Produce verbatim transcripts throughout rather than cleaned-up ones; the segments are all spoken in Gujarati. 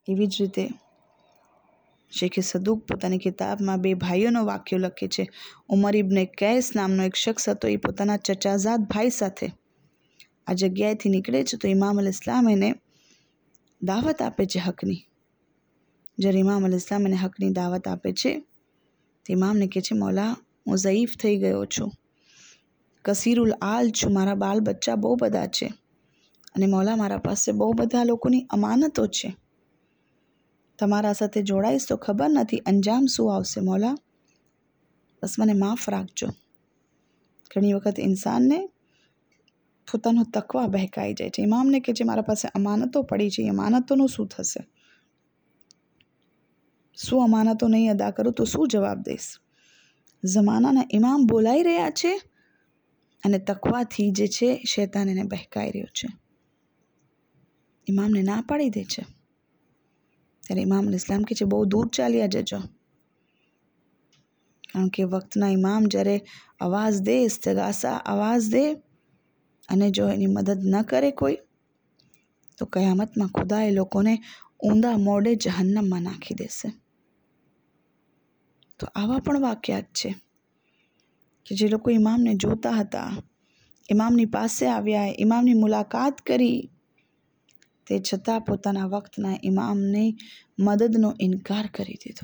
એવી જ રીતે શેખે સદુક પોતાની કિતાબમાં બે ભાઈઓનો વાક્યો લખે છે. ઉમર ઇબ્ને કૈસ નામનો એક શખ્સ હતો. એ પોતાના ચચાઝાદ ભાઈ સાથે આ જગ્યાએથી નીકળે છે તો ઇમામ અલ ઇસ્લામ એને દાવત આપે છે હકની. જ્યારે ઇમામ અલ ઇસ્લામ એને હકની દાવત આપે છે તો ઇમામને કહે છે, મૌલા, હું ઝયીફ થઈ ગયો છું, કસીરુલ આલ છું, મારા બાલ બચ્ચા બહુ બધા છે, અને મૌલા મારા પાસે બહુ બધા લોકોની અમાનતો છે. તમારા સાથે જોડાઈશ તો ખબર નથી અંજામ શું આવશે. મૌલા, બસ મને માફ રાખજો. ઘણી વખત ઇન્સાનને પોતાનો તકવા બહેકાઈ જાય છે. ઇમામને કહે છે, મારા પાસે અમાનતો પડી છે, એ અમાનતોનું શું થશે? શું અમાનતો નહીં અદા કરું તો શું જવાબ દઈશ? જમાનાના ઇમામ બોલાઈ રહ્યા છે અને તકવાથી જે છે શૈતાન એને બહેકાઈ રહ્યો છે. ઇમામને ના પાડી દે છે. ત્યારે ઇમામ અલ ઇસ્લામ કહે છે, બહુ દૂર ચાલ્યા જજો, કારણ કે વક્તના ઇમામ જ્યારે અવાજ દે, ઇસ્તિગાસા અવાજ દે, અને જો એની મદદ ન કરે કોઈ, તો કયામતમાં ખુદા એ લોકોને ઊંધા મોઢે જહન્નમમાં નાખી દેશે. તો આવા પણ વાક્યાત છે કે જે લોકો ઇમામને જોતા હતા, ઇમામની પાસે આવ્યા, ઇમામની મુલાકાત કરી, તે છતાં પોતાના વક્તના ઇમામની મદદનો ઇનકાર કરી દીધો.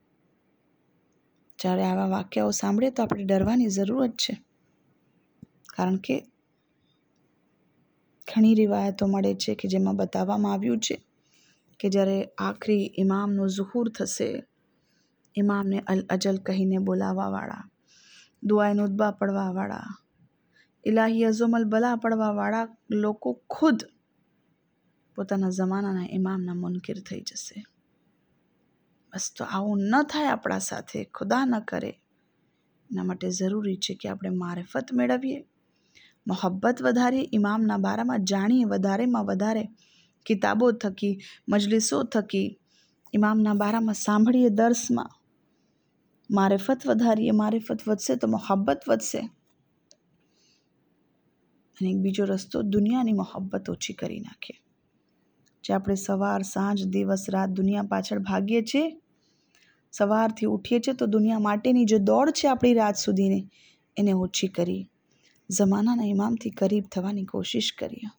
જ્યારે આવા વાક્યાઓ સાંભળે તો આપણે ડરવાની જરૂરત છે, કારણ કે ઘણી રિવાયતો મળે છે કે જેમાં બતાવવામાં આવ્યું છે કે જ્યારે આખરી ઇમામનું ઝુહૂર થશે, ઇમામને અલ અજલ કહીને બોલાવવાવાળા, દુઆએ નુદબા પડવાવાળા, ઇલાહી અઝમલ બલા પડવાવાળા લોકો ખુદ પોતાના જમાનાના ઇમામના મુનકિર થઈ જશે. બસ તો આવું ન થાય આપણા સાથે, ખુદા ન કરે. એના માટે જરૂરી છે કે આપણે મારિફત મેળવીએ, મોહબ્બત વધારીએ, ઇમામના બારામાં જાણીએ, વધારેમાં વધારે કિતાબો થકી, મજલિસો થકી ઇમામના બારામાં સાંભળીએ, દર્સમાં મારિફત વધારીએ. મારિફત વધશે તો મોહબ્બત વધશે. અને એક બીજો રસ્તો, દુનિયાની મોહબ્બત ઓછી કરી નાખીએ. જે આપણે સવાર સાંજ દિવસ રાત દુનિયા પાછળ ભાગીએ છીએ, સવારથી ઉઠીએ છીએ તો દુનિયા માટેની જે દોડ છે આપણી રાત સુધીની, એને ઓછી કરી જમાનાના ઇમામથી કરીબ થવાની કોશિશ કરીએ.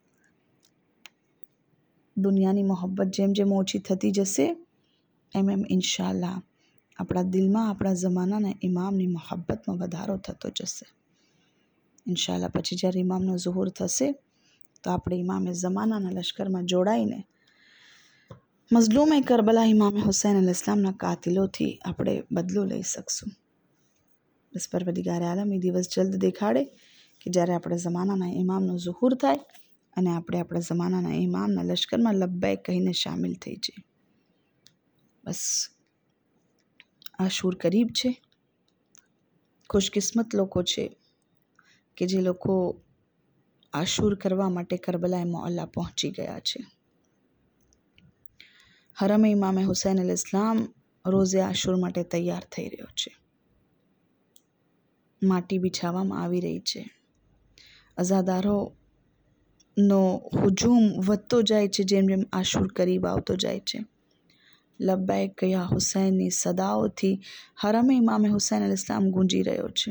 દુનિયાની મોહબ્બત જેમ જેમ ઓછી થતી જશે એમ એમ ઇન્શાઅલ્લાહ આપણા દિલમાં આપણા જમાનાના ઇમામની મોહબ્બતમાં વધારો થતો જશે. ઇન્શાઅલ્લાહ પછી જ્યારે ઇમામનો ઝુહૂર થશે તો આપણે ઇમામે ઝમાનાના લશ્કરમાં જોડાઈને મઝલૂમે કરબલા ઇમામે હુસૈન અલ ઇસ્લામના કાતિલોથી આપણે બદલો લઈ શકશું. બસ પરવરદિગાર આલમ એ દિવસ જલ્દ દેખાડે કે જ્યારે આપણે ઝમાનાના ઇમામનો ઝુહૂર થાય અને આપણે આપણા ઝમાનાના ઇમામના લશ્કરમાં લબ્બૈક કહીને શામિલ થઈ જઈએ. બસ આશુર કરીબ છે. ખુશકિસ્મત લોકો છે કે જે લોકો આશુર કરવા માટે કરબલાએ મોઅલ્લા પહોંચી ગયા છે. હરમે ઇમામે હુસૈન અલ ઇસ્લામ રોઝે આશુર માટે તૈયાર થઈ રહ્યો છે. માટી બિછાવવામાં આવી રહી છે. અઝાદારોનો હુજુમ વધતો જાય છે જેમ જેમ આશુર કરીબ આવતો જાય છે. લબ્બૈક યા હુસૈનની સદાઓથી હરમે ઇમામે હુસૈન અલ ઇસ્લામ ગુંજી રહ્યો છે.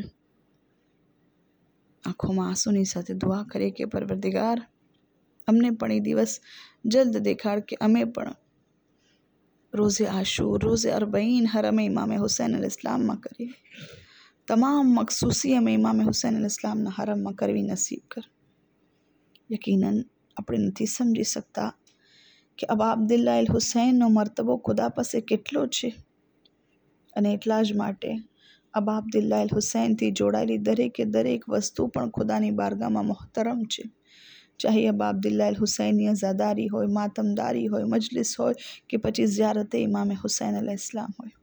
આંખોમાં આંસુની સાથે દુઆ કરીએ કે પરવરદિગાર અમને પણ એ દિવસ જલ્દ દેખાડ કે અમે પણ રોઝે આશુર, રોઝે અરબઈન હરમે ઇમામે હુસૈન અલ ઇસ્લામમાં કરીએ. તમામ મખસૂસી અમે ઇમામે હુસૈન અલ ઇસ્લામના હરમમાં કરવી નસીબ કર. યકીનન આપણે નથી સમજી શકતા કે અબા અબ્દુલ્લાહ અલ હુસૈનનો મર્તબો ખુદા પાસે કેટલો છે, અને એટલા જ માટે અબા અબ્દુલ્લાહ અલ હુસૈનથી જોડાયેલી દરેકે દરેક વસ્તુ પણ ખુદાની બારગાહમાં મોહતરમ છે. ચાહે અબા અબ્દુલ્લાહ અલ હુસૈનની અઝાદારી હોય, માતમદારી હોય, મજલિસ હોય કે પછી ઝિયારતે ઇમામે હુસૈન અલ ઇસ્લામ હોય.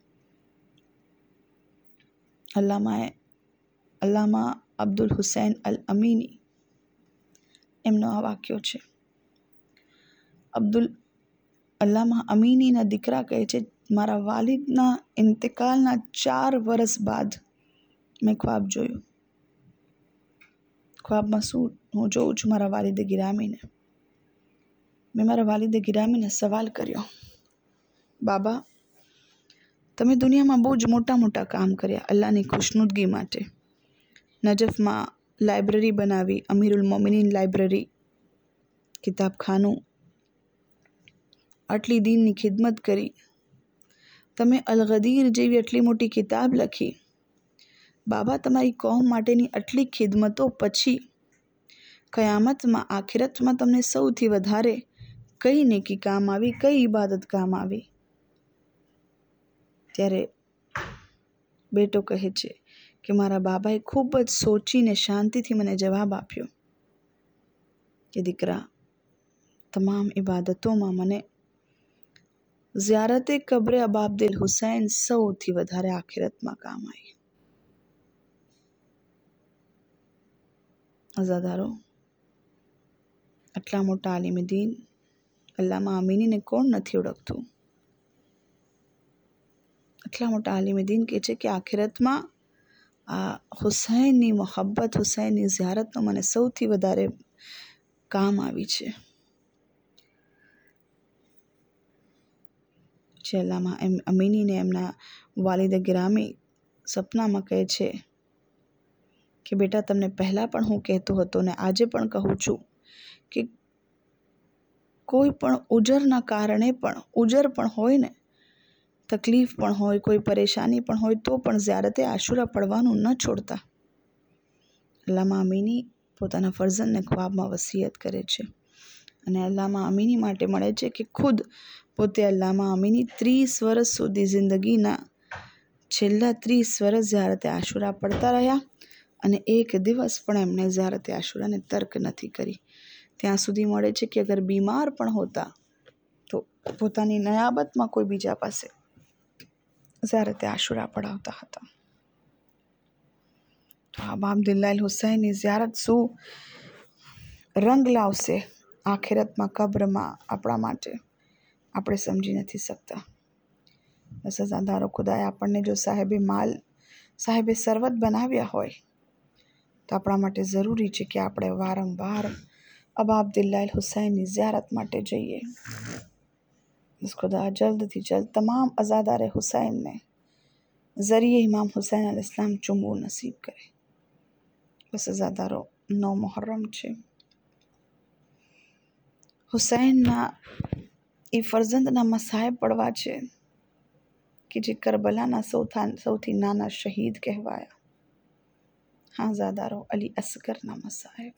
અલ્લામાએ અલ્લામા અબ્દુલ હુસૈન અલ અમીની એમનો આ વાક્યો છે. અબ્દુલ અલ્લામા અમીનીના દીકરા કહે છે, મારા વાલિદના ઇન્તિકાલના ચાર વર્ષ બાદ મેં ખ્વાબ જોયું. ખ્વાબમાં શું હું જોઉં છું? મારા વાલિદ ગિરામીને મેં મારા વાલિદે ગિરામીને સવાલ કર્યો, બાબા, તમે દુનિયામાં બહુ જ મોટા મોટા કામ કર્યા અલ્લાહની ખુશનુદગી માટે. નજફમાં લાઇબ્રેરી બનાવી, અમીરુલ મોમિનીન લાઇબ્રેરી, કિતાબખાનું, આટલી દીનની ખિદમત કરી. તમે અલ ગદીર જેવી આટલી મોટી કિતાબ લખી. બાબા, તમારી કોમ માટેની આટલી ખિદમતો પછી કયામતમાં, આખિરતમાં તમને સૌથી વધારે કઈ નેકી કામ આવી, કઈ ઇબાદત કામ આવી? ત્યારે બેટો કહે છે કે મારા બાબાએ ખૂબ જ સોચીને શાંતિથી મને જવાબ આપ્યો કે દીકરા, તમામ ઇબાદતોમાં મને ઝિયારતે કબ્રે અબાબદિલ હુસૈન સૌથી વધારે આખિરતમાં કામ આવી. અઝાદારો, આટલા મોટા આલિમ દીન અલ્લામા અમીનીને કોણ નથી ઓળખતું? આટલા મોટા આલિમ દીન કહે છે કે આખિરતમાં આ હુસૈનની મોહબ્બત, હુસૈનની ઝિયારતનો મને સૌથી વધારે કામ આવી છે. જે અલ્લામા અમીનીને એમના વાલિદે ગિરામી સપનામાં કહે છે કે બેટા, તમને પહેલાં પણ હું કહેતો હતો ને આજે પણ કહું છું કે કોઈ પણ ઉજરના કારણે પણ, ઉજર પણ હોય ને, તકલીફ પણ હોય, કોઈ પરેશાની પણ હોય તો પણ ઝિયારતે આશુરા પડવાનું ન છોડતા. અલ્લામા અમીની પોતાના ફરઝંદને ખ્વાબમાં વસિયત કરે છે અને અલ્લામા અમીની માટે મળે છે કે ખુદ પોતે અલ્લામા અમીની ત્રીસ વર્ષ સુધી જિંદગીના છેલ્લા ત્રીસ વર્ષ ઝિયારતે આશુરા પડતા રહ્યા અને એક દિવસ પણ એમણે ઝિયારતે આશુરાને તર્ક નથી કરી. ત્યાં સુધી મળે છે કે અગર બીમાર પણ હોતા તો પોતાની નયાબતમાં કોઈ બીજા પાસે ઝિયારતે આશુરા પડાવતા હતા. તો અબાબદિલ્લાહ હુસૈનની ઝિયારત શું રંગ લાવશે આખિરતમાં, કબ્રમાં આપણા માટે, આપણે સમજી નથી શકતા. બસ અઝાદારો, ખુદાએ આપણને જો સાહેબે માલ, સાહેબે સરવત બનાવ્યા હોય તો આપણા માટે જરૂરી છે કે આપણે વારંવાર અબાબદિલ્લાહ હુસૈનની ઝિયારત માટે જઈએ. બસ ખુદા જલ્દથી જલ્દ તમામ અઝાદારે હુસૈનને ઝરિયે ઇમામ હુસૈન અલ ઇસ્લામ ચુમવું નસીબ કરે. બસ અઝાદારો, નવ મુહર્રમ છે. હુસૈનના એ ફરઝંદના મસાયબ પડવા છે કે જે કરબલાના સૌથી નાના શહીદ કહેવાયા. હા ઝાદારો, અલી અસગરના મસાયબ.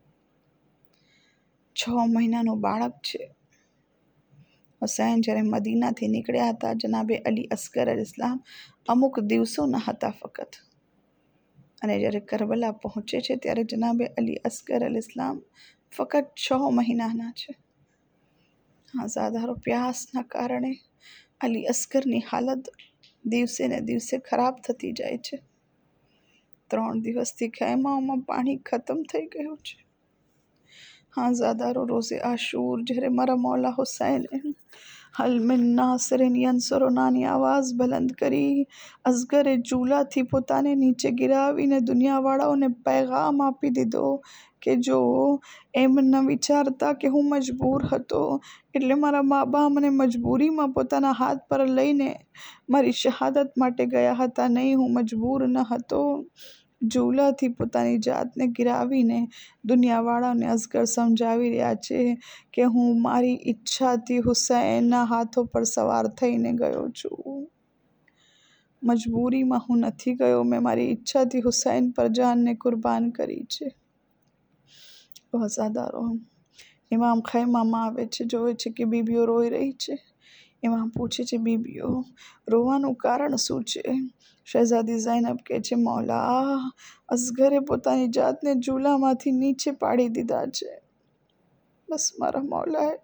છ મહિનાનું બાળક છે. હુસૈન જ્યારે મદીનાથી નીકળ્યા હતા, જનાબે અલી અસગર અલ ઇસ્લામ અમુક દિવસોના હતા ફક્ત, અને જ્યારે કરબલા પહોંચે છે ત્યારે જનાબે અલી અસગર અલ ઇસ્લામ ફક્ત છ મહિનાના છે. હા ઝાદારો, પ્યાસના કારણે અલી અસગરની હાલત દિવસે ને દિવસે ખરાબ થતી જાય છે. ત્રણ દિવસથી ખેમાઓમાં પાણી ખતમ થઈ ગયું છે. હા ઝાદારો, રોઝે આશૂર જ્યારે મારા મૌલા હુસૈન હલ મિન નાસિરિન યન્સુરુનાની આવાજ બલંદ કરી અસગરે ચૂલાથી પોતાને નીચે ગિરાવીને દુનિયાવાળાઓને પૈગામ આપી દીધો કે જો એમ ન વિચારતા કે હું મજબૂર હતો, એટલે મારા મા બાપ મને મજબૂરીમાં પોતાના હાથ પર લઈને મારી શહાદત માટે ગયા હતા, નહીં હું મજબૂર ન હતો. ચૂલાથી પોતાની જાતને ગિરાવીને દુનિયાવાળાને અસગર સમજાવી રહ્યા છે કે હું મારી ઈચ્છાથી હુસૈનના હાથો પર સવાર થઈને ગયો છું. મજબૂરીમાં હું નથી ગયો, મેં મારી ઈચ્છાથી હુસૈન પર જાનને કુરબાન કરી છે. વફાદારો, ઇમામ ખૈમામાં આવે છે, જોવે છે કે બીબીઓ રોઈ રહી છે. ઇમામ પૂછે છે, બીબીઓ રોવાનું કારણ શું છે? શહેઝાદી ઝૈનબ કહે છે, મૌલા, અસગરે પોતાની જાતને ચૂલામાંથી નીચે પાડી દીધા છે. બસ મારા મૌલાએ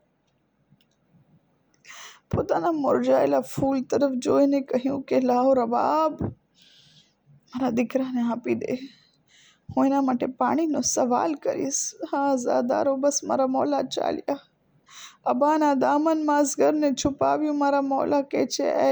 પોતાના મુરઝાયેલા ફૂલ તરફ જોઈને કહ્યું કે લાવો રબાબ, મારા દીકરાને આપી દે, હું એના માટે પાણીનો સવાલ કરીશ. હા ઝાદારો, બસ મારા મૌલા ચાલ્યા. અબાના દામનમાં અસગરને છુપાવ્યું. મારા મૌલા કહે છે, એ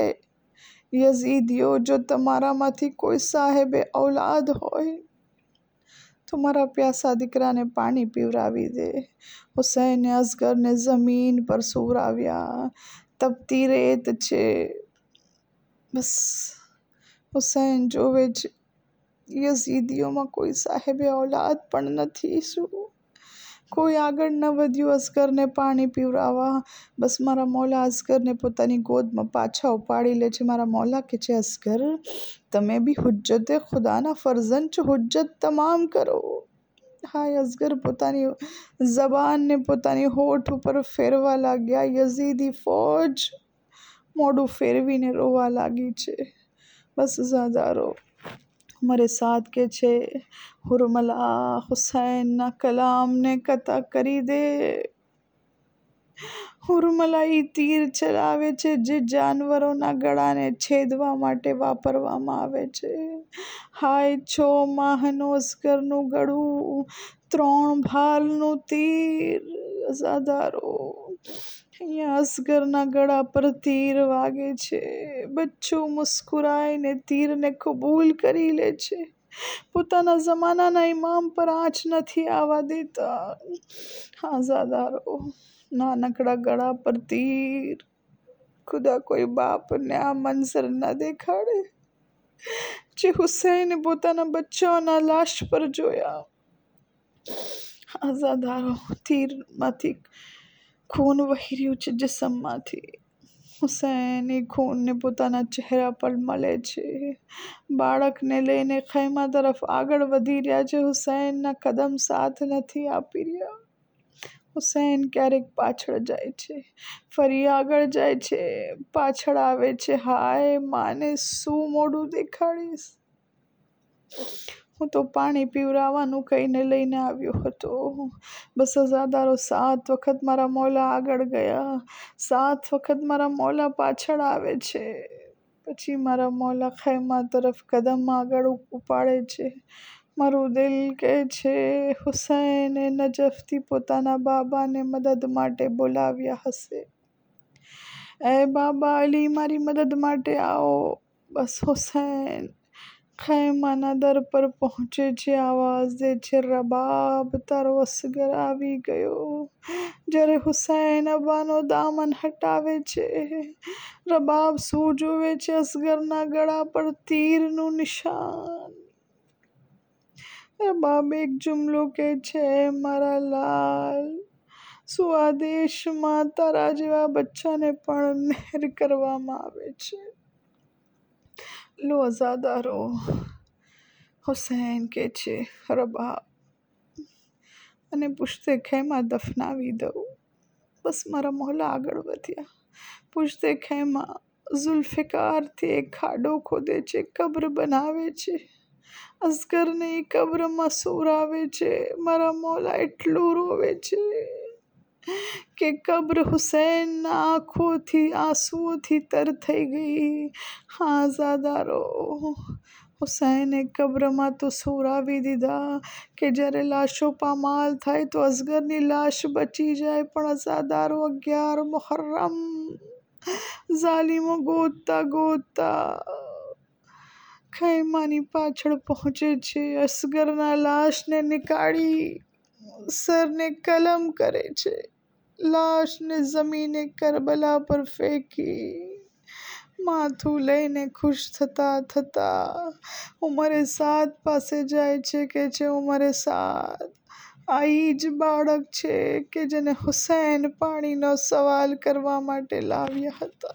યઝીદીઓ, જો તમારામાંથી કોઈ સાહેબે ઔલાદ હોય તો મારા પ્યાસા દીકરાને પાણી પીવરાવી દે. હુસૈને અસગરને જમીન પર સુવરાવ્યા. તપતી રેત છે. બસ હુસૈન જોવે છે યઝીદીઓમાં કોઈ સાહેબે ઔલાદ પણ નથી. શું કોઈ આગળ ન વધ્યું અસગરને પાણી પીવરાવવા. બસ મારા મૌલા અસગરને પોતાની ગોદમાં પાછા ઉપાડી લે છે. મારા મૌલા કે છે, અસગર તમે બી હુજ્જતે ખુદાના ફરઝંદ છો, હુજ્જત તમામ કરો. હાય અસગર પોતાની જબાનને પોતાની હોઠ ઉપર ફેરવા લાગ્યા. યઝીદી ફૌજ મોઢું ફેરવીને રોવા લાગી છે. બસ ઝાદારો મારે સાથ કે છે, હુરમલા હુસૈનના કલામને કતા કરી દે. હુરમલા ઈ તીર ચલાવે છે જે જાનવરોના ગળાને છેદવા માટે વાપરવામાં આવે છે. હાય છ માહનું અસગરનું ગળું, ત્રણ ભાલનું તીર. ઝાદારો અહીંયા અસગરના ગળા પર તીર વાગે છે. બચ્ચું મુસ્કુરાઈને તીરને કબૂલ કરી લે છે. પોતાના જમાનાના ઇમામ પર આંચ નથી આવવા દેતા. હા ઝાદારો નાનકડા ગળા પર તીર. ખુદા કોઈ બાપને આ મંઝર ન દેખાડે જે હુસૈને પોતાના બચ્ચાઓના લાશ પર જોયા. હા ઝાદારો તીરમાંથી ખૂન વહી રહ્યું છે જિસ્મમાંથી. હુસૈન એ ખૂનને પોતાના ચહેરા પર મળે છે. બાળકને લઈને ખૈમા તરફ આગળ વધી રહ્યા છે. હુસૈનના કદમ સાથ નથી આપી રહ્યા. હુસૈન ક્યારેક પાછળ જાય છે, ફરી આગળ જાય છે, પાછળ આવે છે. હાય માને શું મોઢું દેખાડીશ? હું તો પાણી પીવરાવવાનું કહીને લઈને આવ્યો હતો. બસ ઝાદારો સાત વખત મારા મૌલા આગળ ગયા, સાત વખત મારા મૌલા પાછળ આવે છે. પછી મારા મૌલા ખૈમા તરફ કદમ આગળ ઉપાડે છે. મારું દિલ કહે છે હુસૈને નજફથી પોતાના બાબાને મદદ માટે બોલાવ્યા હશે. એ બાબા અલી મારી મદદ માટે આવો. બસ હુસૈન ખૈમાના દર પર પહોંચે છે. આવાજ દે છે, રબાબ તારો અસગર આવી ગયો. જ્યારે હુસૈન અબાનો દામન હટાવે છે, રબાબ શું જોવે છે? અસગરના ગળા પર તીરનું નિશાન. રબાબ એક જુમલો કહે છે, મારા લાલ શું આ દેશમાં તારા જેવા બચ્ચાને પણ મહેર કરવામાં આવે છે? લો ઝાદારો હુસૈન કે છે, રબાબ અને પુશ્તે ખૈમા દફનાવી દઉં. બસ મારા મૌલા આગળ વધ્યા. પુશ્તે ખૈમા ઝુલ્ફિકારથી એક ખાડો ખોદે છે, કબ્ર બનાવે છે. અસગરને એ કબ્રમાં સુવરાવે છે. મારા મૌલા એટલું રોવે છે કે કબ્ર હુસૈનના આંખોથી આંસુઓથી તર થઈ ગઈ. હા ઝાદારો હુસૈને કબ્રમાં તો સુવરાવી દીધા કે જ્યારે લાશો પામાલ થાય તો અસગરની લાશ બચી જાય. પણ ઝાદારો અગિયાર મુહર્રમ ઝાલિમો ગોતતા ગોતતા ખૈમાની પાછળ પહોંચે છે. અસગરના લાશને નીકાળી સરને કલમ કરે છે. લાશને જમીને કરબલા પર ફેંકી માથું લઈને ખુશ થતા થતા ઉમરે સાદ પાસે જાય છે. કે છે, ઉમરે સાદ આ ઈ જ બાળક છે કે જેને હુસૈન પાણીનો સવાલ કરવા માટે લાવ્યા હતા.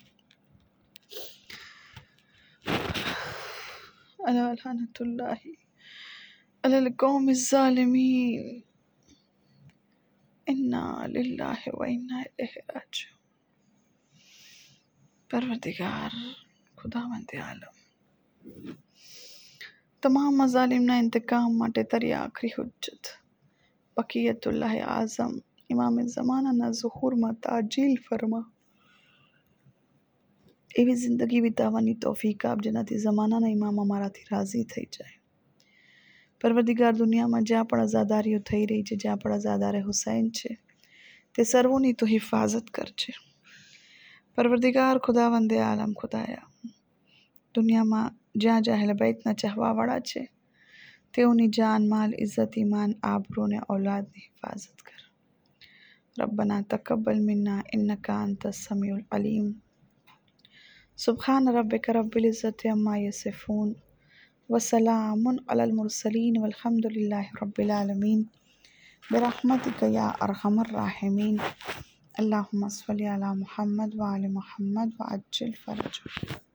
અલા લાનતુલ્લાહી અલલ કૌમિ ઝાલિમીન. ઇન્ના લિલ્લાહિ વ ઇન્ના ઇલૈહિ રાજિઉન. પરવરદિગાર ખુદાવંદ આલમ તમામ મઝાલિમના ઇંતકામ માટે તારી આખરી હુજ્જત બકિયતુલ્લાહ આઝમ ઇમામ ઝમાનાના ઝુહૂરમાં તાજીલ ફરમા. એવી જિંદગી વિતાવવાની તૌફીક આપ જેનાથી ઝમાનાના ઇમામ અમારાથી રાજી થઈ જાય. પરવરદિગાર દુનિયામાં જ્યાં પણ અઝાદારીઓ થઈ રહી છે, જ્યાં પણ અઝાદારે હુસૈન છે, તે સર્વોની તો હિફાજત કરજે. પરવરદિગાર ખુદાવંદે આલમ ખુદાયા દુનિયામાં જ્યાં જ્યાં અહેલ બૈતના ચાહવાવાળા છે تے انہیں جان مال عزت ایمان آبرو نے اولاد نے حفاظت کر۔ ربنا تقبل منا انکا انت السمیع العلیم۔ سبحان ربک رب العزت عما یصفون وسلام علی المرسلین والحمد للہ رب العالمین برحمتک یا ارحم الراحمین۔ اللہم صلی علی محمد وعلی محمد وعجل فرجہ۔